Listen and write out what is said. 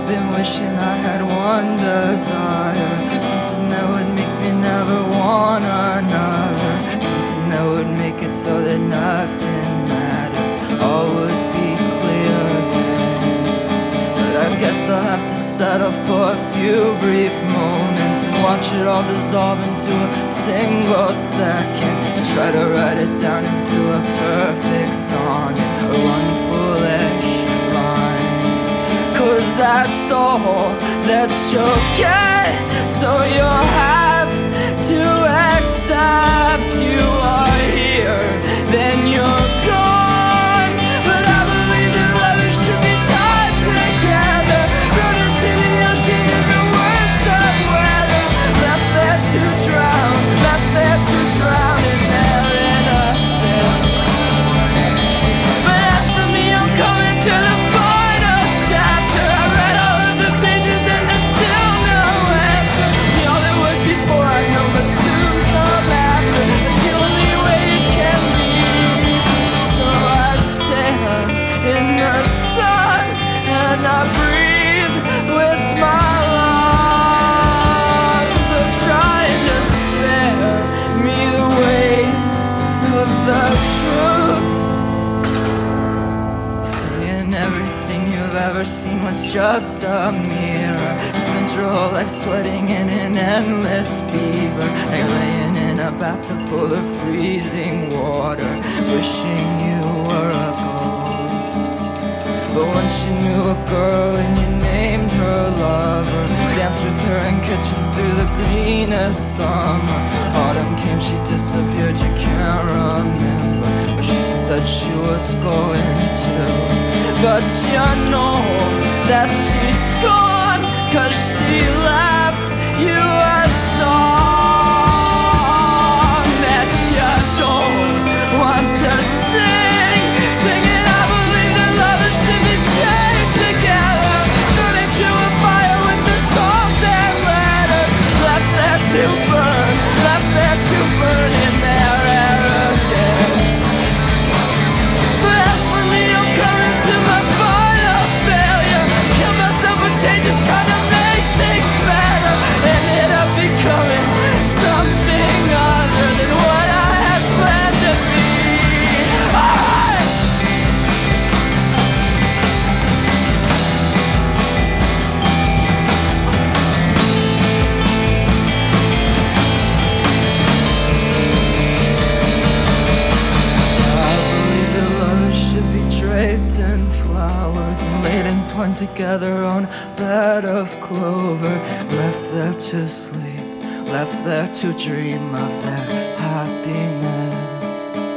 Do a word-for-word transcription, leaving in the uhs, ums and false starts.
been wishing I had one desire, something that would make me never want another, something that would make it so that nothing mattered, all would be clear then. But I guess I'll have to settle for a few brief moments and watch it all dissolve into a single second, and try to write it down into a perfect sonnet or one foolish line. Cause that's all that you'll get, so you'll have to accept you are here, then you're gone. But I believe that lovers should be tied together, thrown into the ocean in the worst of weather, left there to drown, left there to drown in their innocence. But after me I'm coming to the final chapter. I read all of the pages and there's still no answer. The all that was before I know must soon come after. It's the only way it can be. So I stand in the sun and I breathe with my lungs. I'm trying to spare me the weight of the truth, saying everything you've ever seen was just a mirror. Spent your whole life sweating in an endless fever, like laying in a bathtub full of freezing water, wishing you were a ghost. But once you knew a girl and you named her lover, danced with her in kitchens through the greenest summer. Autumn came, she disappeared, you can't remember where she said she was going to. But you know that she's gone, cause she left you a song that you don't want to sing. Singing, I believe that lovers should be chained together, thrown into a fire with the salt and letters, left there to burn, left there to burn in their arrogance. But as for me, I'm coming to my final failure. Kill myself with changes, trying to make things better. Ended up becoming something other than what I had planned to be. Alright! I believe that lovers should be draped in flowers and laid entwined together on a bed of clover, left there to sleep, left there to dream of their happiness.